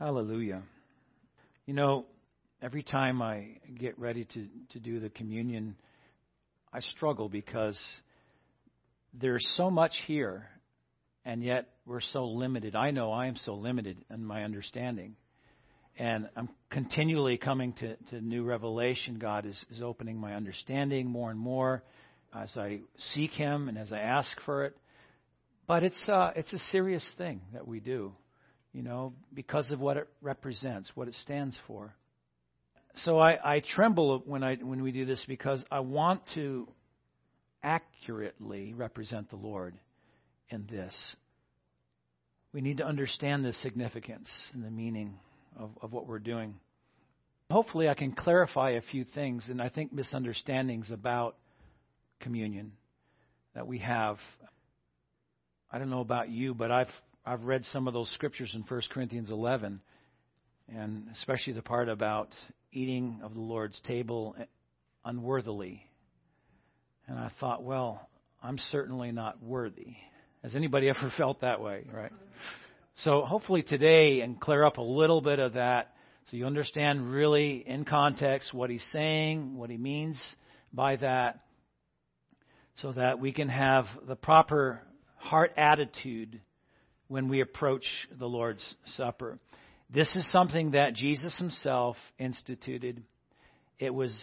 Hallelujah. You know, every time I get ready to do the communion, I struggle because there's so much here, and yet we're so limited. I know I am so limited in my understanding. And I'm continually coming to new revelation. God is opening my understanding more and more as I seek Him and as I ask for it. But it's a serious thing that we do, you know, because of what it represents, what it stands for. So I tremble when we do this because I want to accurately represent the Lord in this. We need to understand the significance and the meaning of what we're doing. Hopefully I can clarify a few things, and I think misunderstandings about communion that we have. I don't know about you, but I've read some of those scriptures in 1 Corinthians 11, and especially the part about eating of the Lord's table unworthily. And I thought, well, I'm certainly not worthy. Has anybody ever felt that way, right? So hopefully today, and clear up a little bit of that so you understand really in context what he's saying, what he means by that, so that we can have the proper heart attitude when we approach the Lord's Supper. This is something that Jesus himself instituted. It was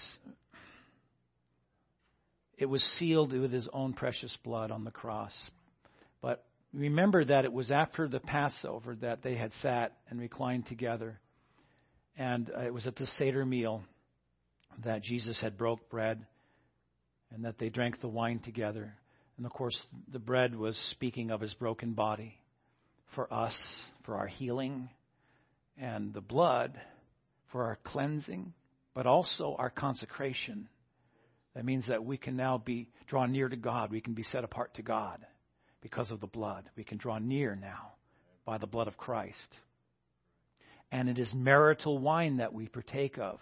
sealed with his own precious blood on the cross. But remember that it was after the Passover that they had sat and reclined together. And it was at the Seder meal that Jesus had broke bread and that they drank the wine together. And of course, the bread was speaking of his broken body for us, for our healing, and the blood for our cleansing, but also our consecration. That means that we can now be drawn near to God. We can be set apart to God because of the blood. We can draw near now by the blood of Christ. And it is marital wine that we partake of.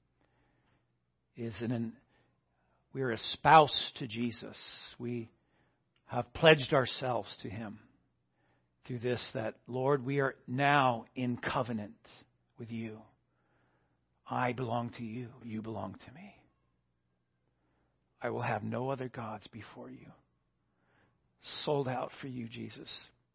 We are espoused to Jesus. We have pledged ourselves to Him through this, that, Lord, we are now in covenant with you. I belong to you. You belong to me. I will have no other gods before you. Sold out for you, Jesus.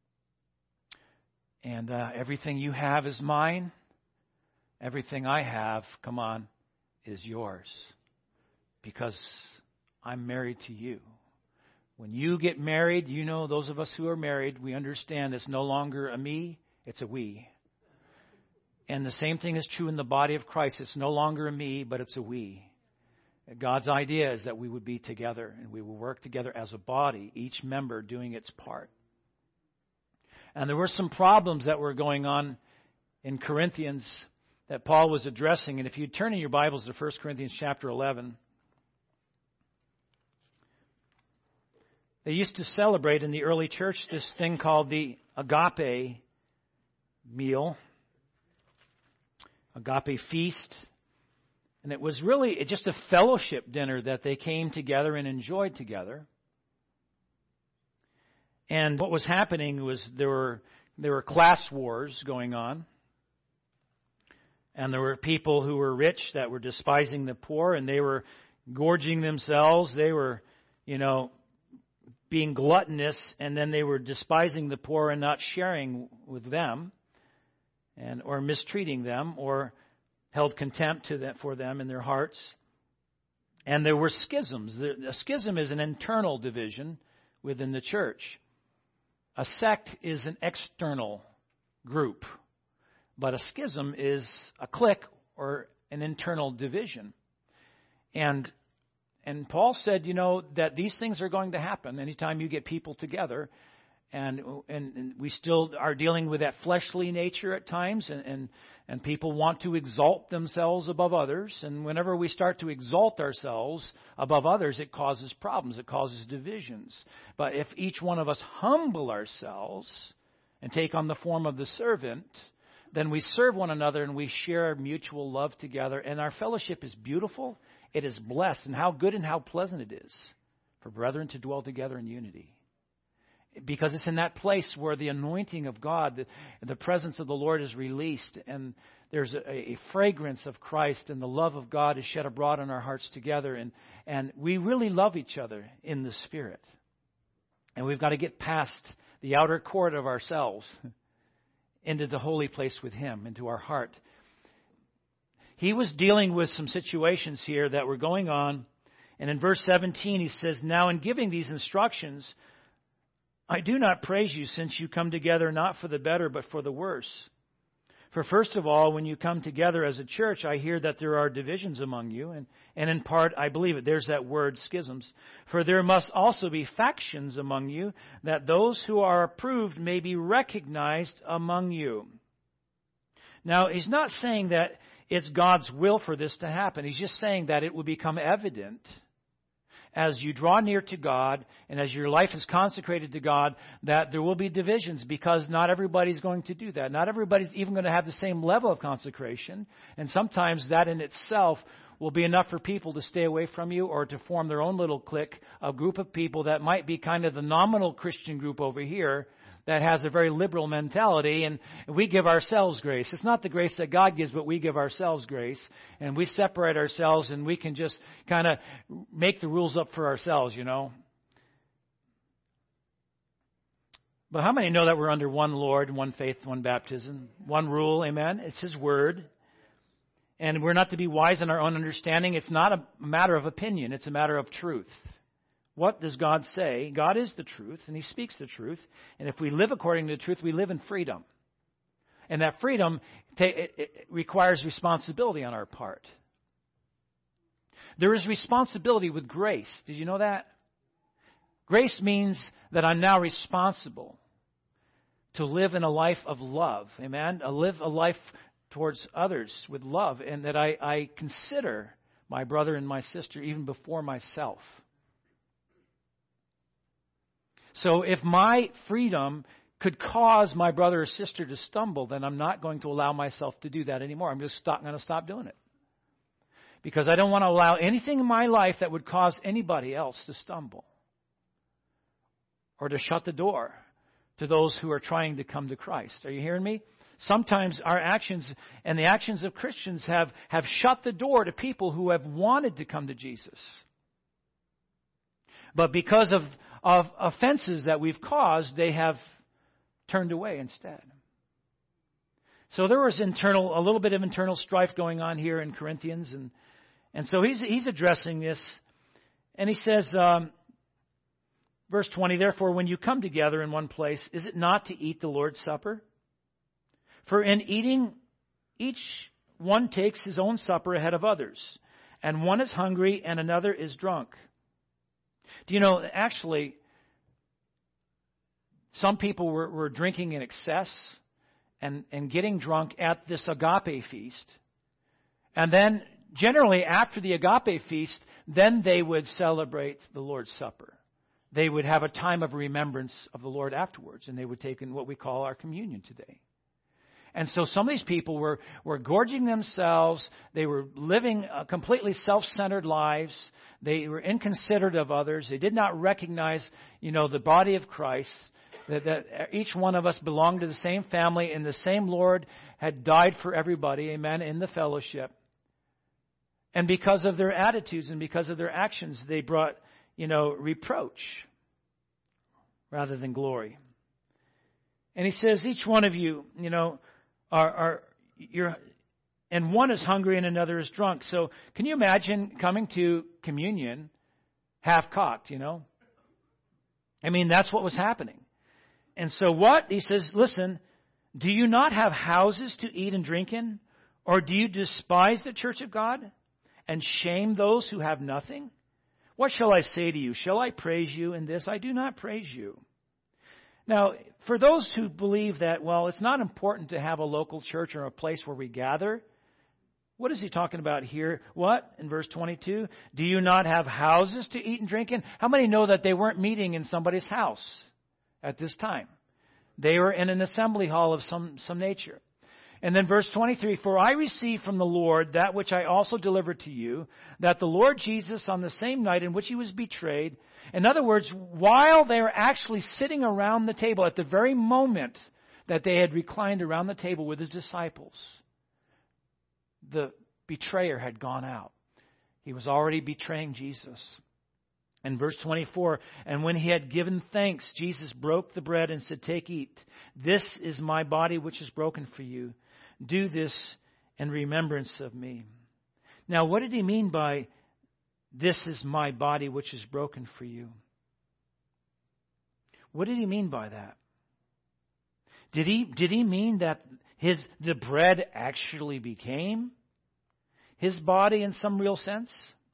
And everything you have is mine. Everything I have, come on, is yours. Because I'm married to you. When you get married, you know, those of us who are married, we understand it's no longer a me, it's a we. And the same thing is true in the body of Christ. It's no longer a me, but it's a we. God's idea is that we would be together and we will work together as a body, each member doing its part. And there were some problems that were going on in Corinthians that Paul was addressing. And if you turn in your Bibles to 1 Corinthians chapter 11, they used to celebrate in the early church this thing called the agape meal, agape feast. And it was really just a fellowship dinner that they came together and enjoyed together. And what was happening was there were class wars going on. And there were people who were rich that were despising the poor, and they were gorging themselves. They were, being gluttonous, and then they were despising the poor and not sharing with them, or mistreating them, or held contempt for them in their hearts. And there were schisms. A schism is an internal division within the church. A sect is an external group. But a schism is a clique or an internal division. And Paul said, that these things are going to happen anytime you get people together. And we still are dealing with that fleshly nature at times, and people want to exalt themselves above others. And whenever we start to exalt ourselves above others, it causes problems. It causes divisions. But if each one of us humble ourselves and take on the form of the servant, then we serve one another and we share mutual love together. And our fellowship is beautiful. It is blessed. And how good and how pleasant it is for brethren to dwell together in unity. because it's in that place where the anointing of God, the presence of the Lord is released, and there's a fragrance of Christ, and the love of God is shed abroad in our hearts together, and we really love each other in the Spirit. And we've got to get past the outer court of ourselves into the holy place with Him, into our heart. He was dealing with some situations here that were going on, and in verse 17 he says, "Now in giving these instructions, I do not praise you, since you come together not for the better, but for the worse. For first of all, when you come together as a church, I hear that there are divisions among you, and in part I believe it." There's that word, schisms. "For there must also be factions among you, that those who are approved may be recognized among you." Now, he's not saying that it's God's will for this to happen. He's just saying that it will become evident as you draw near to God and as your life is consecrated to God, that there will be divisions, because not everybody's going to do that. Not everybody's even going to have the same level of consecration. And sometimes that in itself will be enough for people to stay away from you, or to form their own little clique, a group of people that might be kind of the nominal Christian group over here that has a very liberal mentality, and we give ourselves grace. It's not the grace that God gives, but we give ourselves grace, and we separate ourselves, and we can just kind of make the rules up for ourselves, you know. But how many know that we're under one Lord, one faith, one baptism, one rule, amen? It's His Word. And we're not to be wise in our own understanding. It's not a matter of opinion. It's a matter of truth. What does God say? God is the truth, and He speaks the truth. And if we live according to the truth, we live in freedom. And that freedom it requires responsibility on our part. There is responsibility with grace. Did you know that? Grace means that I'm now responsible to live in a life of love. Amen? Live a life towards others with love, and that I consider my brother and my sister even before myself. So if my freedom could cause my brother or sister to stumble, then I'm not going to allow myself to do that anymore. I'm just going to stop doing it. Because I don't want to allow anything in my life that would cause anybody else to stumble, or to shut the door to those who are trying to come to Christ. Are you hearing me? Sometimes our actions and the actions of Christians have shut the door to people who have wanted to come to Jesus. But because of offenses that we've caused, they have turned away instead. So there was a little bit of internal strife going on here in Corinthians, and so he's addressing this, and he says, verse 20, "Therefore, when you come together in one place, is it not to eat the Lord's Supper? For in eating, each one takes his own supper ahead of others, and one is hungry and another is drunk." Do you know, actually, some people were drinking in excess and getting drunk at this agape feast. And then, generally, after the agape feast, then they would celebrate the Lord's Supper. They would have a time of remembrance of the Lord afterwards, and they would take in what we call our communion today. And so some of these people were gorging themselves. They were living completely self-centered lives. They were inconsiderate of others. They did not recognize, the body of Christ, that each one of us belonged to the same family, and the same Lord had died for everybody, amen, in the fellowship. And because of their attitudes and because of their actions, they brought, reproach rather than glory. And he says, each one of you, and one is hungry and another is drunk. So can you imagine coming to communion half-cocked, I mean, that's what was happening. And so what? He says, listen, do you not have houses to eat and drink in? Or do you despise the church of God and shame those who have nothing? What shall I say to you? Shall I praise you in this? I do not praise you. Now, for those who believe that, it's not important to have a local church or a place where we gather, what is he talking about here? What? In verse 22, do you not have houses to eat and drink in? How many know that they weren't meeting in somebody's house at this time? They were in an assembly hall of some nature. And then verse 23, for I received from the Lord that which I also delivered to you, that the Lord Jesus on the same night in which he was betrayed, in other words, while they were actually sitting around the table, at the very moment that they had reclined around the table with his disciples, the betrayer had gone out. He was already betraying Jesus. And verse 24, and when he had given thanks, Jesus broke the bread and said, take, eat. This is my body which is broken for you. Do this in remembrance of me. Now, what did he mean by this is my body which is broken for you? What did he mean by that? Did he mean that the bread actually became his body in some real sense?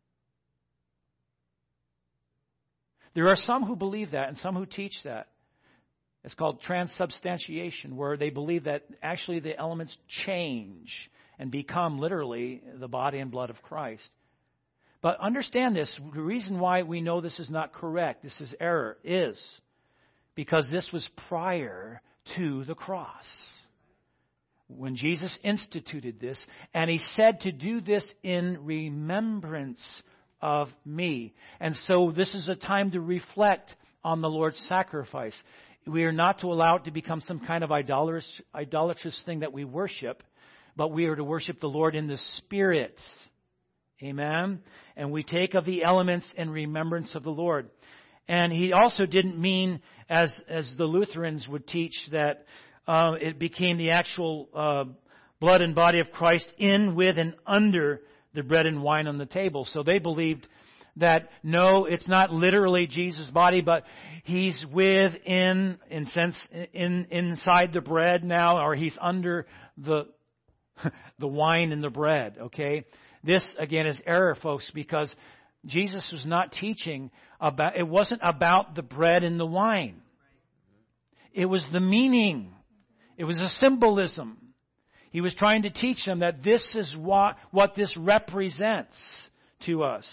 There are some who believe that and some who teach that. It's called transubstantiation, where they believe that actually the elements change and become literally the body and blood of Christ. But understand this, the reason why we know this is not correct, this is error, is because this was prior to the cross. When Jesus instituted this, and he said to do this in remembrance of me. And so this is a time to reflect on the Lord's sacrifice. We are not to allow it to become some kind of idolatrous thing that we worship, but we are to worship the Lord in the Spirit. Amen? And we take of the elements in remembrance of the Lord. And he also didn't mean, as the Lutherans would teach, that it became the actual blood and body of Christ in, with, and under the bread and wine on the table. So they believed that no, it's not literally Jesus' body, but he's inside the bread now, or he's under the wine and the bread. Okay, this again is error, folks, because Jesus was not teaching about. It wasn't about the bread and the wine. It was the meaning. It was a symbolism. He was trying to teach them that this is what this represents to us.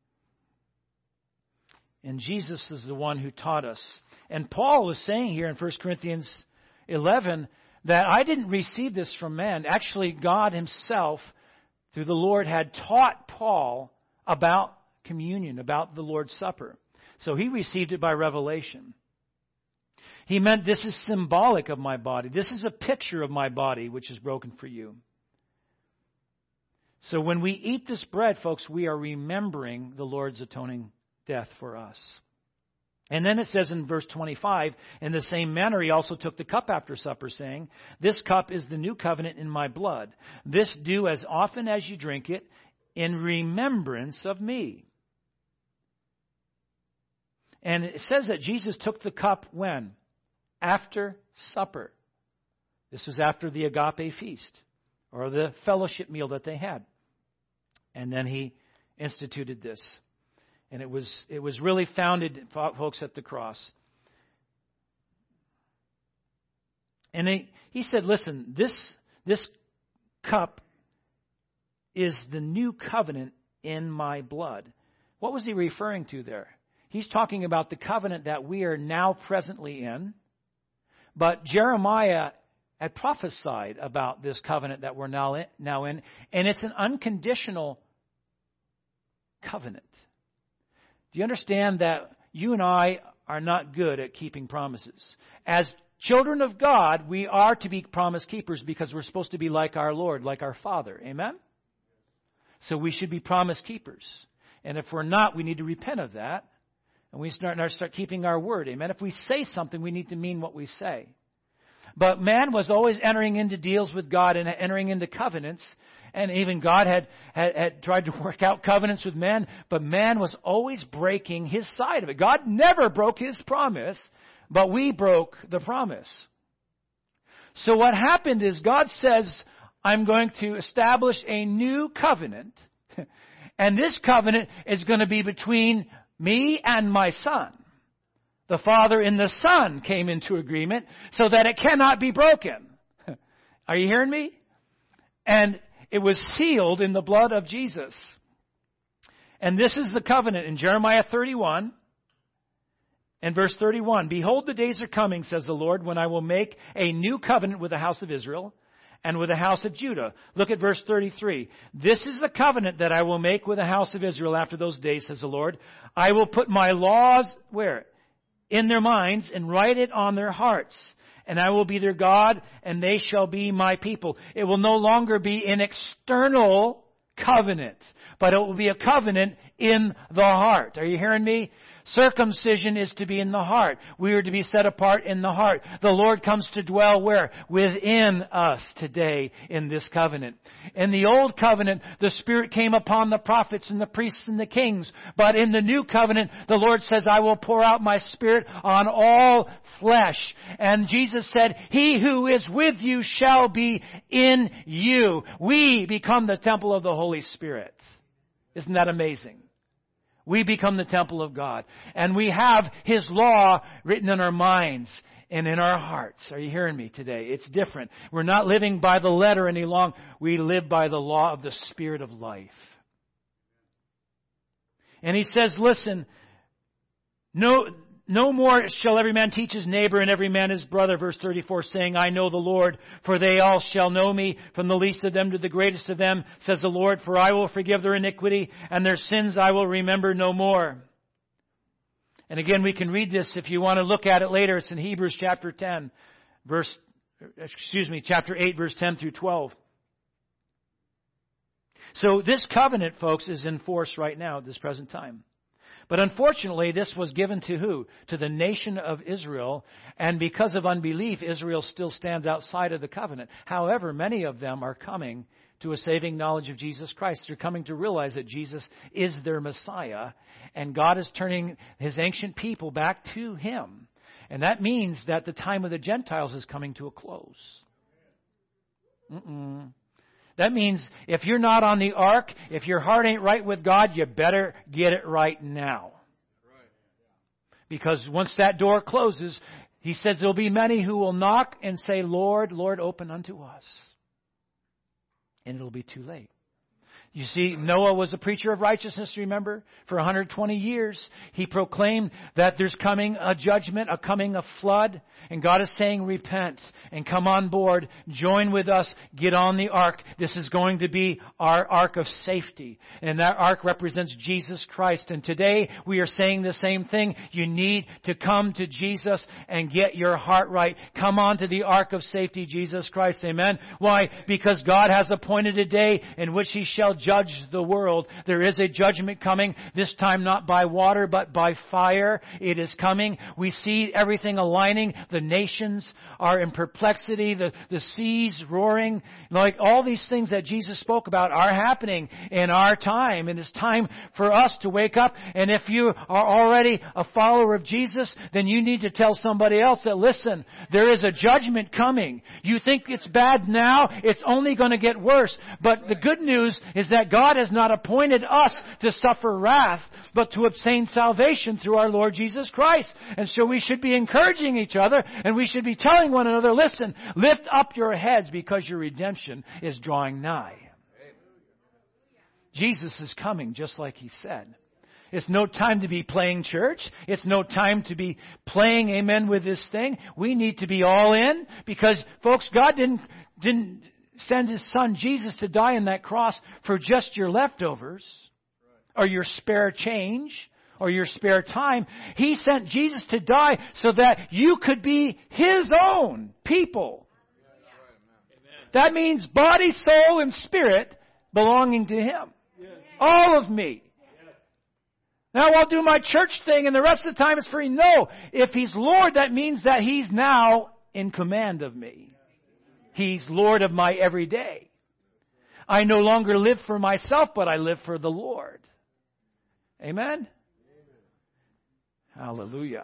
And Jesus is the one who taught us. And Paul was saying here in 1 Corinthians 11 that I didn't receive this from man. Actually, God himself, through the Lord, had taught Paul about communion, about the Lord's Supper. So he received it by revelation. He meant this is symbolic of my body. This is a picture of my body, which is broken for you. So when we eat this bread, folks, we are remembering the Lord's atoning death for us. And then it says in verse 25, in the same manner he also took the cup after supper, saying, this cup is the new covenant in my blood. This do as often as you drink it in remembrance of me. And it says that Jesus took the cup when? After supper. This was after the agape feast, or the fellowship meal that they had. And then he instituted this. And it was really founded, folks, at the cross. And he said, listen, this cup is the new covenant in my blood. What was he referring to there? He's talking about the covenant that we are now presently in. But Jeremiah had prophesied about this covenant that we're now in. And it's an unconditional covenant. Do you understand that you and I are not good at keeping promises? As children of God, we are to be promise keepers because we're supposed to be like our Lord, like our Father. Amen? So we should be promise keepers. And if we're not, we need to repent of that. And we start keeping our word. Amen? If we say something, we need to mean what we say. But man was always entering into deals with God and entering into covenants. And even God had tried to work out covenants with man. But man was always breaking his side of it. God never broke his promise, but we broke the promise. So what happened is God says, I'm going to establish a new covenant. And this covenant is going to be between me and my Son. The Father and the Son came into agreement so that it cannot be broken. Are you hearing me? And it was sealed in the blood of Jesus. And this is the covenant in Jeremiah 31 and verse 31. Behold, the days are coming, says the Lord, when I will make a new covenant with the house of Israel and with the house of Judah. Look at verse 33. This is the covenant that I will make with the house of Israel after those days, says the Lord. I will put my laws, where? In their minds, and write it on their hearts. And I will be their God, and they shall be my people. It will no longer be an external covenant, but it will be a covenant in the heart. Are you hearing me? Circumcision is to be in the heart. We are to be set apart in the heart. The Lord comes to dwell where? Within us today in this covenant. In the old covenant, the Spirit came upon the prophets and the priests and the kings. But in the new covenant, the Lord says, I will pour out my Spirit on all flesh. And Jesus said, He who is with you shall be in you. We become the temple of the Holy Spirit. Isn't that amazing? We become the temple of God. And we have His law written in our minds and in our hearts. Are you hearing me today? It's different. We're not living by the letter any longer. We live by the law of the Spirit of life. And He says, listen, no more shall every man teach his neighbor and every man his brother, verse 34, saying, I know the Lord, for they all shall know me, from the least of them to the greatest of them, says the Lord, for I will forgive their iniquity, and their sins I will remember no more. And again, we can read this if you want to look at it later. It's in Hebrews chapter 8, verse 10 through 12. So this covenant, folks, is in force right now at this present time. But unfortunately, this was given to who? To the nation of Israel. And because of unbelief, Israel still stands outside of the covenant. However, many of them are coming to a saving knowledge of Jesus Christ. They're coming to realize that Jesus is their Messiah. And God is turning His ancient people back to Him. And that means that the time of the Gentiles is coming to a close. That means if you're not on the ark, if your heart ain't right with God, you better get it right now. Because once that door closes, He says there'll be many who will knock and say, Lord, Lord, open unto us. And it'll be too late. You see, Noah was a preacher of righteousness, remember? For 120 years, he proclaimed that there's coming a judgment, coming a flood. And God is saying, repent and come on board. Join with us. Get on the ark. This is going to be our ark of safety. And that ark represents Jesus Christ. And today we are saying the same thing. You need to come to Jesus and get your heart right. Come on to the ark of safety, Jesus Christ. Amen. Why? Because God has appointed a day in which He shall judge the world. There is a judgment coming, this time not by water but by fire. It is coming. We see everything aligning. The nations are in perplexity. The seas roaring. Like all these things that Jesus spoke about are happening in our time. And it's time for us to wake up. And if you are already a follower of Jesus, then you need to tell somebody else that, listen, there is a judgment coming. You think it's bad now, it's only going to get worse. But the good news is that God has not appointed us to suffer wrath, but to obtain salvation through our Lord Jesus Christ. And so we should be encouraging each other, and we should be telling one another, listen, lift up your heads because your redemption is drawing nigh. Jesus is coming just like He said. It's no time to be playing church. It's no time to be playing amen with this thing. We need to be all in because, folks, God didn't send His Son Jesus to die on that cross for just your leftovers or your spare change or your spare time. He sent Jesus to die so that you could be His own people. That means body, soul, and spirit belonging to Him. All of me. Now I'll do my church thing and the rest of the time it's free. No. If He's Lord, that means that He's now in command of me. He's Lord of my everyday. I no longer live for myself, but I live for the Lord. Amen? Hallelujah.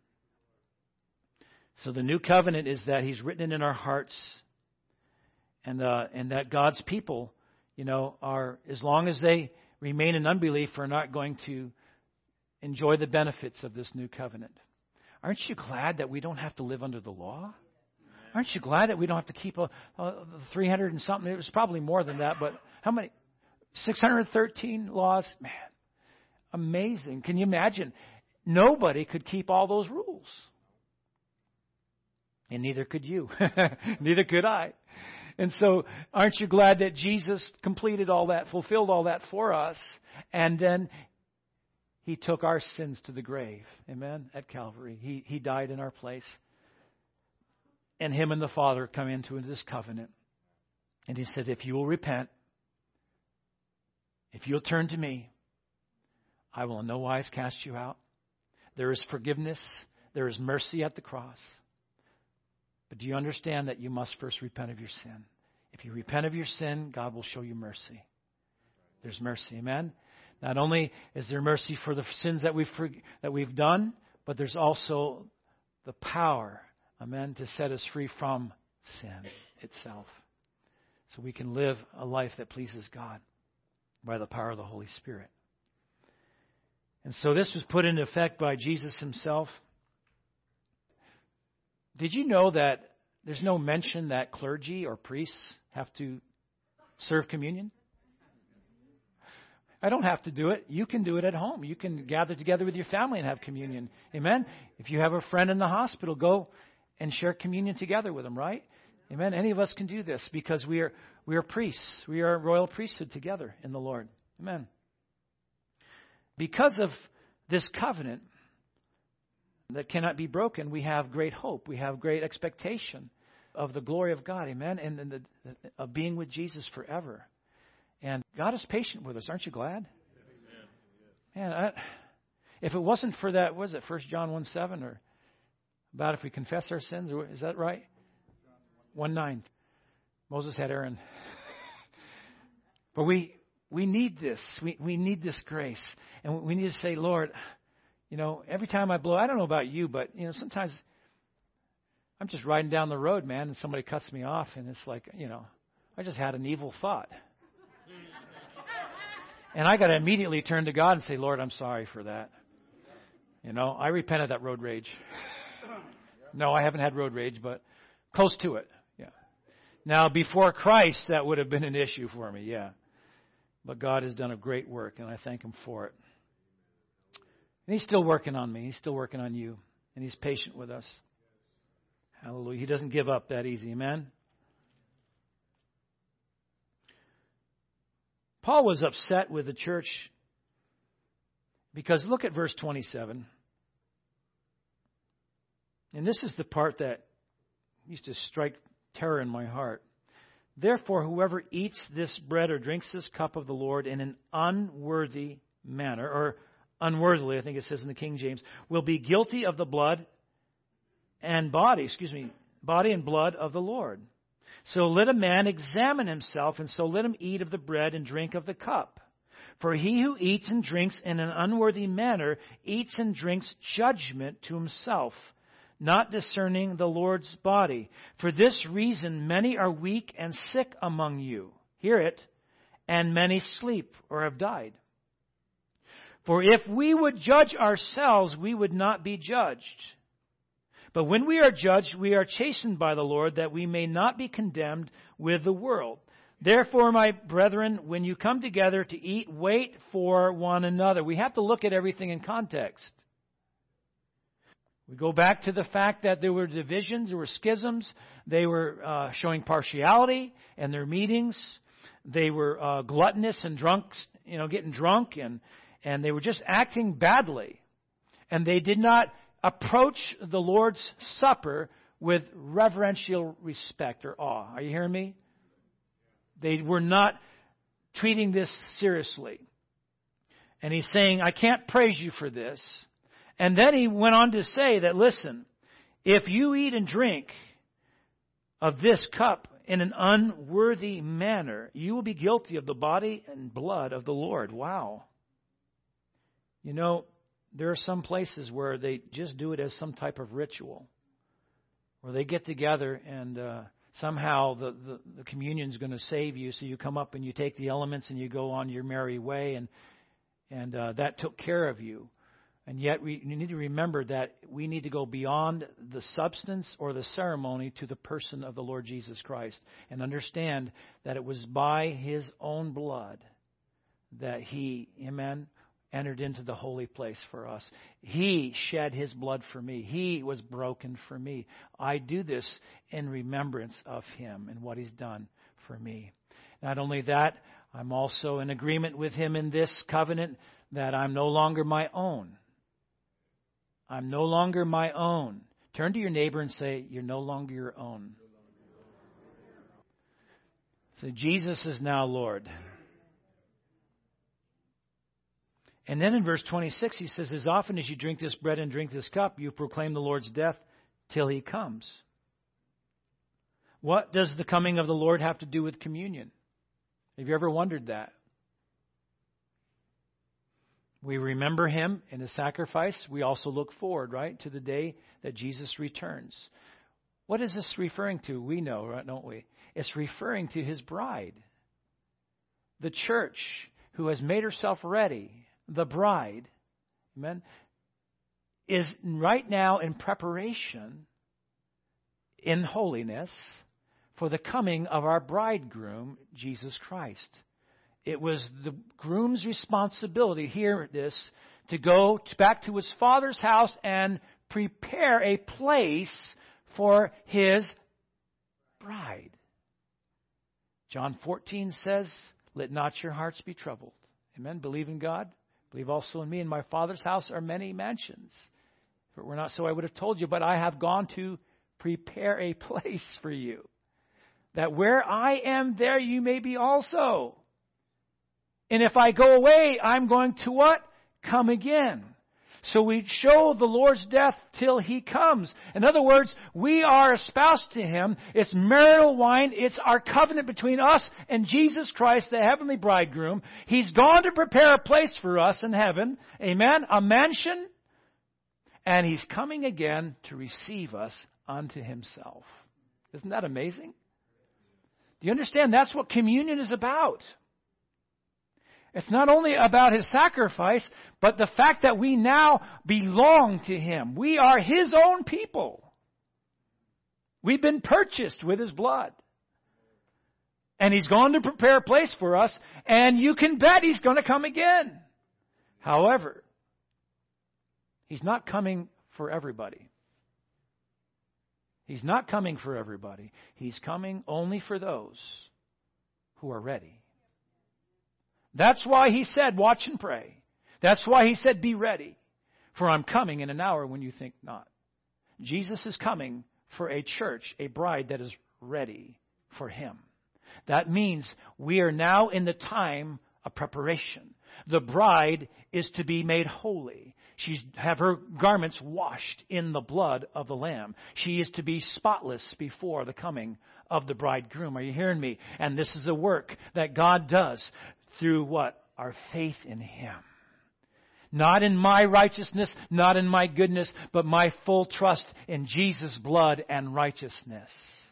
So the new covenant is that He's written it in our hearts, and that God's people, are, as long as they remain in unbelief, are not going to enjoy the benefits of this new covenant. Aren't you glad that we don't have to live under the law? Aren't you glad that we don't have to keep 300 and something? It was probably more than that, but how many? 613 laws? Man, amazing. Can you imagine? Nobody could keep all those rules. And neither could you. Neither could I. And so, aren't you glad that Jesus completed all that, fulfilled all that for us, and then He took our sins to the grave, amen, at Calvary. He died in our place. And Him and the Father come into this covenant. And He says, if you will repent, if you'll turn to me, I will in no wise cast you out. There is forgiveness. There is mercy at the cross. But do you understand that you must first repent of your sin? If you repent of your sin, God will show you mercy. There's mercy, amen? Not only is there mercy for the sins that we've done, but there's also the power, amen, to set us free from sin itself. So we can live a life that pleases God by the power of the Holy Spirit. And so this was put into effect by Jesus Himself. Did you know that there's no mention that clergy or priests have to serve communion? I don't have to do it. You can do it at home. You can gather together with your family and have communion. Amen? If you have a friend in the hospital, go and share communion together with them, right? Amen? Any of us can do this because we are priests. We are a royal priesthood together in the Lord. Amen. Because of this covenant that cannot be broken, we have great hope. We have great expectation of the glory of God. Amen? And of being with Jesus forever. And God is patient with us. Aren't you glad? Man, if it wasn't for that, was it 1 John 1:7 or about if we confess our sins? Is that right? 1:9. Moses had Aaron. But we need this. We need this grace. And we need to say, Lord, every time I blow, I don't know about you, but, sometimes I'm just riding down the road, man, and somebody cuts me off, and it's like, I just had an evil thought. And I got to immediately turn to God and say, Lord, I'm sorry for that. I repent of that road rage. No, I haven't had road rage, but close to it. Yeah. Now, before Christ, that would have been an issue for me, yeah. But God has done a great work, and I thank Him for it. And He's still working on me. He's still working on you. And He's patient with us. Hallelujah. He doesn't give up that easy. Amen? Paul was upset with the church because look at verse 27. And this is the part that used to strike terror in my heart. Therefore, whoever eats this bread or drinks this cup of the Lord in an unworthy manner, or unworthily, I think it says in the King James, will be guilty of the body and blood of the Lord. So let a man examine himself, and so let him eat of the bread and drink of the cup. For he who eats and drinks in an unworthy manner eats and drinks judgment to himself, not discerning the Lord's body. For this reason many are weak and sick among you. Hear it. And many sleep or have died. For if we would judge ourselves, we would not be judged. But when we are judged, we are chastened by the Lord, that we may not be condemned with the world. Therefore, my brethren, when you come together to eat, wait for one another. We have to look at everything in context. We go back to the fact that there were divisions, there were schisms. They were showing partiality in their meetings. They were gluttonous and drunks, getting drunk, and they were just acting badly. And they did not approach the Lord's Supper with reverential respect or awe. Are you hearing me? They were not treating this seriously. And He's saying, I can't praise you for this. And then He went on to say that, listen, if you eat and drink of this cup in an unworthy manner, you will be guilty of the body and blood of the Lord. Wow. There are some places where they just do it as some type of ritual, where they get together and somehow the communion's going to save you, so you come up and you take the elements and you go on your merry way, and that took care of you. And yet we need to remember that we need to go beyond the substance or the ceremony to the person of the Lord Jesus Christ, and understand that it was by His own blood that He, amen, entered into the holy place for us. He shed His blood for me. He was broken for me. I do this in remembrance of Him and what He's done for me. Not only that, I'm also in agreement with Him in this covenant that I'm no longer my own. I'm no longer my own. Turn to your neighbor and say, you're no longer your own. So Jesus is now Lord. And then in verse 26, he says, as often as you drink this bread and drink this cup, you proclaim the Lord's death till He comes. What does the coming of the Lord have to do with communion? Have you ever wondered that? We remember Him in His sacrifice. We also look forward, right, to the day that Jesus returns. What is this referring to? We know, right, don't we? It's referring to His bride. The church who has made herself ready, the bride, amen, is right now in preparation in holiness for the coming of our bridegroom, Jesus Christ. It was the groom's responsibility, hear this, to go back to his father's house and prepare a place for his bride. John 14 says, let not your hearts be troubled. Amen. Believe in God. Believe also in me. In my Father's house are many mansions. If it were not so, I would have told you. But I have gone to prepare a place for you, that where I am, there you may be also. And if I go away, I'm going to what? Come again. So we show the Lord's death till He comes. In other words, we are espoused to Him. It's marital wine. It's our covenant between us and Jesus Christ, the heavenly bridegroom. He's gone to prepare a place for us in heaven. Amen? A mansion. And He's coming again to receive us unto Himself. Isn't that amazing? Do you understand? That's what communion is about. It's not only about His sacrifice, but the fact that we now belong to Him. We are His own people. We've been purchased with His blood. And He's gone to prepare a place for us, and you can bet He's going to come again. However, He's not coming for everybody. He's not coming for everybody. He's coming only for those who are ready. That's why He said, watch and pray. That's why He said, be ready. For I'm coming in an hour when you think not. Jesus is coming for a church, a bride that is ready for Him. That means we are now in the time of preparation. The bride is to be made holy. She's have her garments washed in the blood of the Lamb. She is to be spotless before the coming of the bridegroom. Are you hearing me? And this is the work that God does through what? Our faith in Him. Not in my righteousness, not in my goodness, but my full trust in Jesus' blood and righteousness.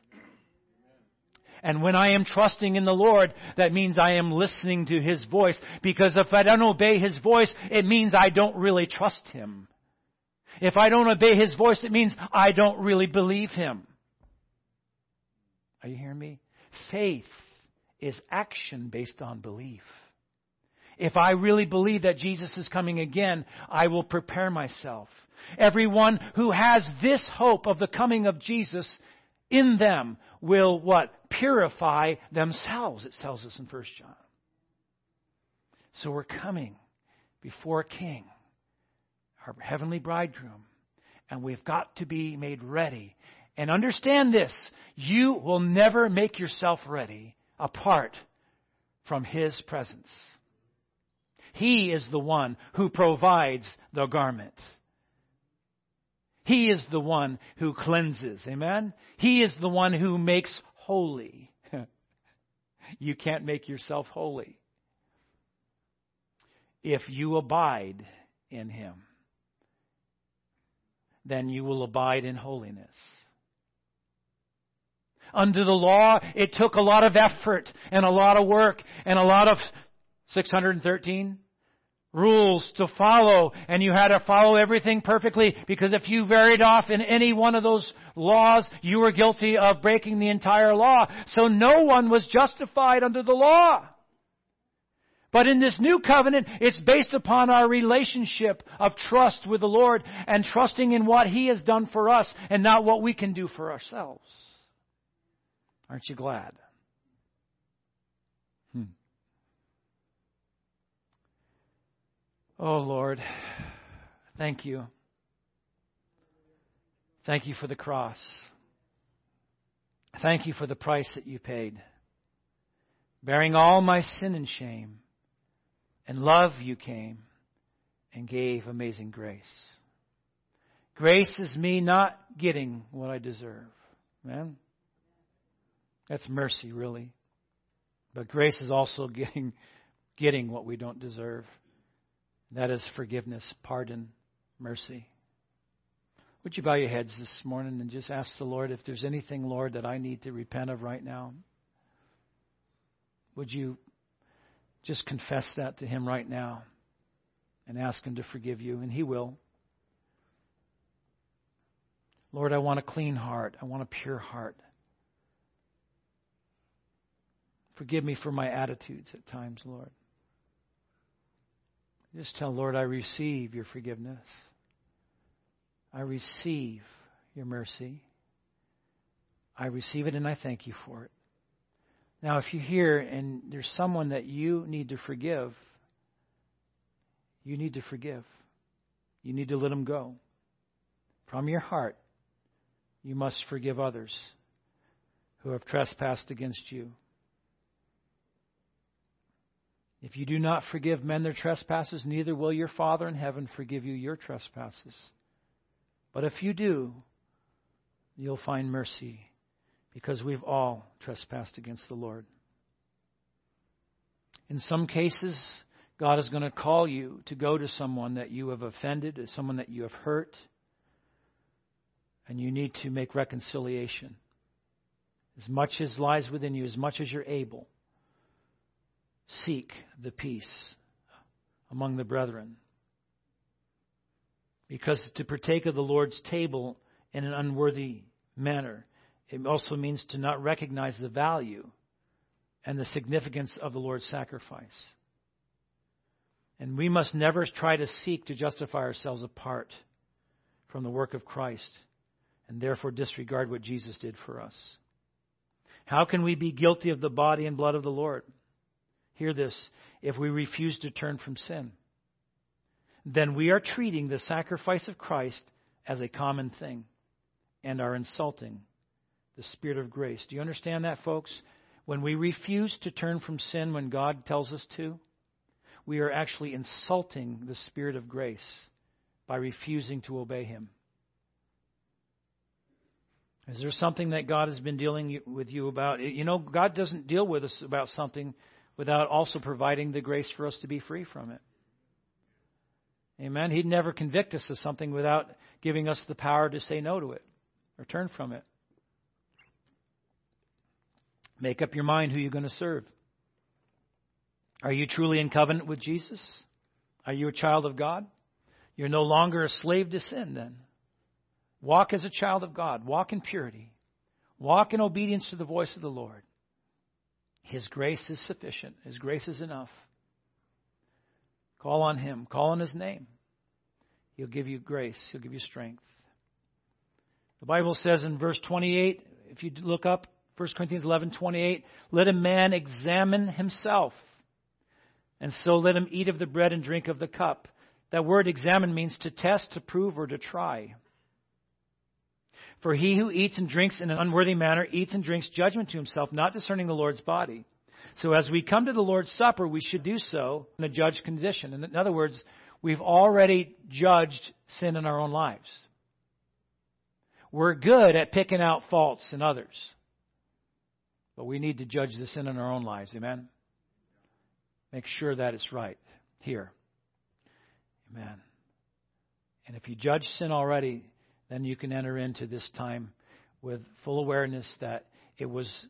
And when I am trusting in the Lord, that means I am listening to His voice. Because if I don't obey His voice, it means I don't really trust Him. If I don't obey His voice, it means I don't really believe Him. Are you hearing me? Faith is action based on belief. If I really believe that Jesus is coming again, I will prepare myself. Everyone who has this hope of the coming of Jesus in them will what? Purify themselves, it tells us in 1 John. So we're coming before a King, our heavenly bridegroom, and we've got to be made ready. And understand this, you will never make yourself ready apart from His presence. He is the one who provides the garment. He is the one who cleanses. Amen? He is the one who makes holy. You can't make yourself holy. If you abide in Him, then you will abide in holiness. Under the law, it took a lot of effort and a lot of work and a lot of 613 rules to follow, and you had to follow everything perfectly, because if you varied off in any one of those laws, you were guilty of breaking the entire law. So no one was justified under the law. But in this new covenant, it's based upon our relationship of trust with the Lord and trusting in what He has done for us and not what we can do for ourselves. Aren't you glad? Oh, Lord, thank you. Thank you for the cross. Thank you for the price that you paid. Bearing all my sin and shame. And love you came and gave amazing grace. Grace is me not getting what I deserve. Man, that's mercy, really. But grace is also getting what we don't deserve. That is forgiveness, pardon, mercy. Would you bow your heads this morning and just ask the Lord if there's anything, Lord, that I need to repent of right now? Would you just confess that to Him right now and ask Him to forgive you, and He will. Lord, I want a clean heart. I want a pure heart. Forgive me for my attitudes at times, Lord. Just tell, Lord, I receive your forgiveness. I receive your mercy. I receive it and I thank you for it. Now, if you're here and there's someone that you need to forgive, you need to forgive. You need to let them go. From your heart, you must forgive others who have trespassed against you. If you do not forgive men their trespasses, neither will your Father in heaven forgive you your trespasses. But if you do, you'll find mercy, because we've all trespassed against the Lord. In some cases, God is going to call you to go to someone that you have offended, someone that you have hurt, and you need to make reconciliation. As much as lies within you, as much as you're able, seek the peace among the brethren. Because to partake of the Lord's table in an unworthy manner, it also means to not recognize the value and the significance of the Lord's sacrifice. And we must never try to seek to justify ourselves apart from the work of Christ and therefore disregard what Jesus did for us. How can we be guilty of the body and blood of the Lord? Hear this. If we refuse to turn from sin, then we are treating the sacrifice of Christ as a common thing and are insulting the Spirit of grace. Do you understand that, folks? When we refuse to turn from sin when God tells us to, we are actually insulting the Spirit of grace by refusing to obey Him. Is there something that God has been dealing with you about? You know, God doesn't deal with us about something without also providing the grace for us to be free from it. Amen? He'd never convict us of something without giving us the power to say no to it or turn from it. Make up your mind who you're going to serve. Are you truly in covenant with Jesus? Are you a child of God? You're no longer a slave to sin then. Walk as a child of God. Walk in purity. Walk in obedience to the voice of the Lord. His grace is sufficient. His grace is enough. Call on Him. Call on His name. He'll give you grace. He'll give you strength. The Bible says in verse 28, if you look up 1 Corinthians 11:28, let a man examine himself, and so let him eat of the bread and drink of the cup. That word examine means to test, to prove, or to try. For he who eats and drinks in an unworthy manner eats and drinks judgment to himself, not discerning the Lord's body. So as we come to the Lord's Supper, we should do so in a judged condition. In other words, we've already judged sin in our own lives. We're good at picking out faults in others, but we need to judge the sin in our own lives. Amen? Make sure that it's right here. Amen. And if you judge sin already, then you can enter into this time with full awareness that it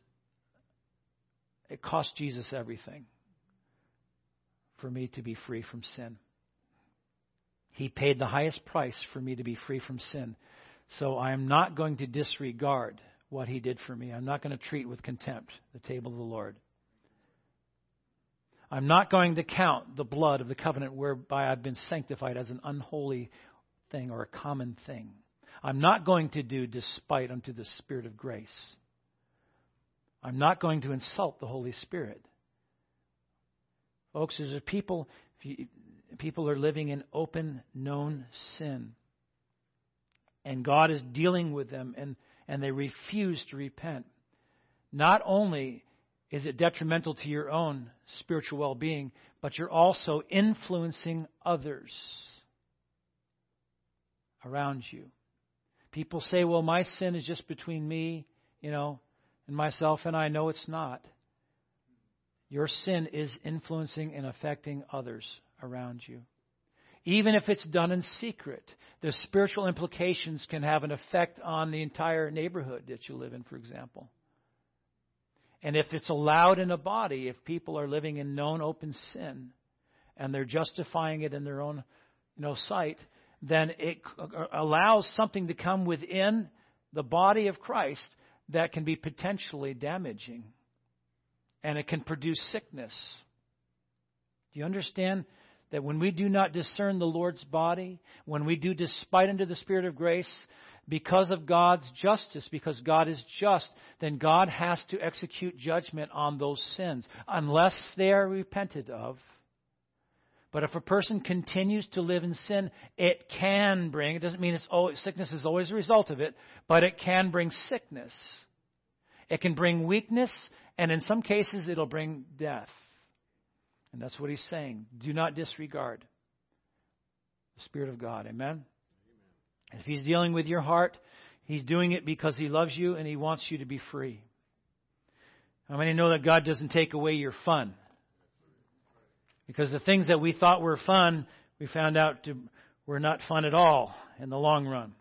cost Jesus everything for me to be free from sin. He paid the highest price for me to be free from sin. So I am not going to disregard what He did for me. I'm not going to treat with contempt the table of the Lord. I'm not going to count the blood of the covenant whereby I've been sanctified as an unholy thing or a common thing. I'm not going to do despite unto the Spirit of grace. I'm not going to insult the Holy Spirit. Folks, there's people are living in open, known sin. And God is dealing with them, and they refuse to repent. Not only is it detrimental to your own spiritual well-being, but you're also influencing others around you. People say, well, my sin is just between me, and myself and I. know it's not. Your sin is influencing and affecting others around you. Even if it's done in secret, the spiritual implications can have an effect on the entire neighborhood that you live in, for example. And if it's allowed in a body, if people are living in known open sin and they're justifying it in their own sight, then it allows something to come within the body of Christ that can be potentially damaging. And it can produce sickness. Do you understand that when we do not discern the Lord's body, when we do despite unto the Spirit of grace, because of God's justice, because God is just, then God has to execute judgment on those sins, unless they are repented of. But if a person continues to live in sin, it doesn't mean sickness is always a result of it, but it can bring sickness. It can bring weakness, and in some cases it'll bring death. And that's what he's saying. Do not disregard the Spirit of God. Amen? And if he's dealing with your heart, he's doing it because he loves you and he wants you to be free. How many know that God doesn't take away your fun? Because the things that we thought were fun, we found out were not fun at all in the long run.